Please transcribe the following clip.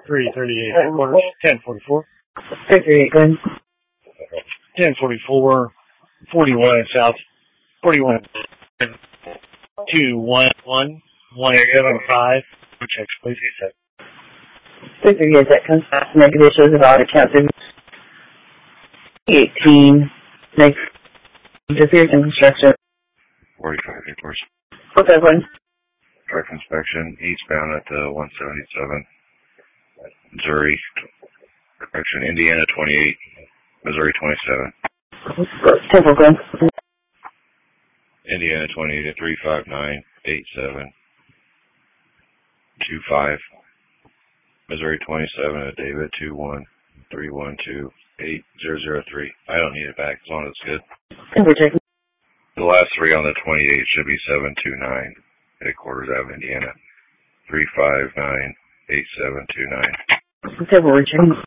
338 headquarters, 1044. 338, go ahead. 1044, 41 South, 41, 211, 185. Checks, please. 338, that comes back negative, shows of audit count 18, negative, interference in construction. 45 headquarters. What's that one? Truck inspection, eastbound at the 177. Missouri, correction, Indiana 28, Missouri 27. Temple, go ahead. Indiana 28 at 3598725. Missouri 27 at David 213128003. I don't need it back as long as it's good. Temple, check. The last three on the 28 should be 729. Headquarters out of Indiana 3598729. Temple, we're checking.